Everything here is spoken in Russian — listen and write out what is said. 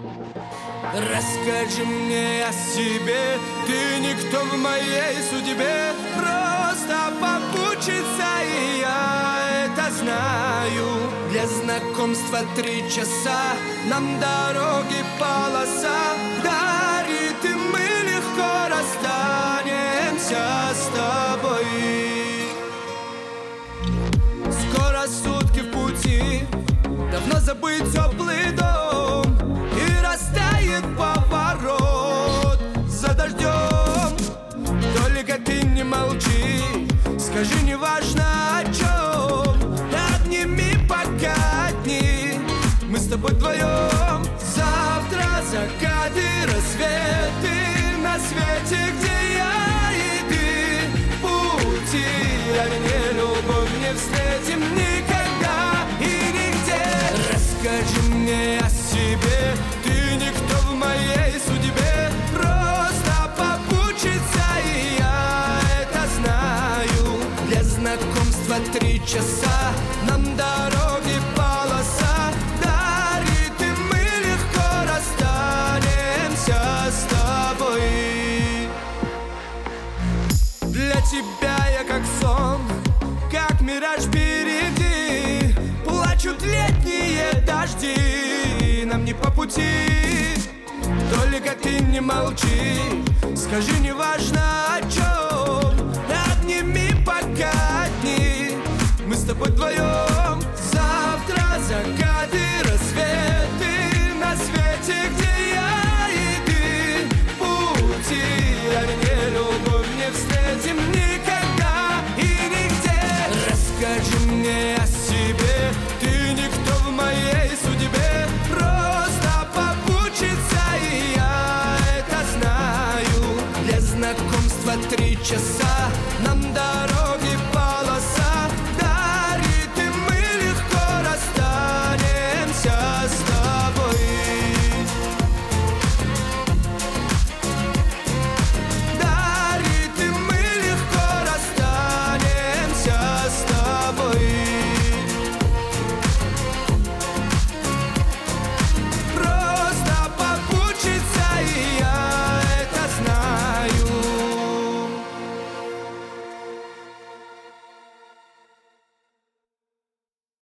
Расскажи мне о себе, ты никто в моей судьбе. Просто попутчица, и я это знаю. Для знакомства 3 часа, нам дороги полоса дарит, и мы легко расстанемся с тобой. Скоро сутки в пути, давно забыть теплый дом, и растает поворот за дождем. Только ты не молчи, скажи, неважно о чем, обними пока дни, мы с тобой вдвоем. Завтра закаты, рассветы на свете, где я и ты в пути. Ранее любовь не встретим никогда и нигде. Расскажи мне о себе, ты никто в моей судьбе. Просто попутчица, и я это знаю. Для знакомства 3 часа, нам дороги полоса дарит, и мы легко расстанемся с тобой. Для тебя я как сон, как мираж впереди. Плачут летние дожди, нам не по пути. Только ты не молчи, скажи, неважно о чем, обними пока дни, мы с тобой вдвоем. Завтра закаты, рассветы на свете, где я и ты в пути. Ранее любовь не встретим никогда и нигде. Расскажи мне о себе, ты никто в моей судьбе. Просто попутчица, и я это знаю. Для знакомства 3 часа,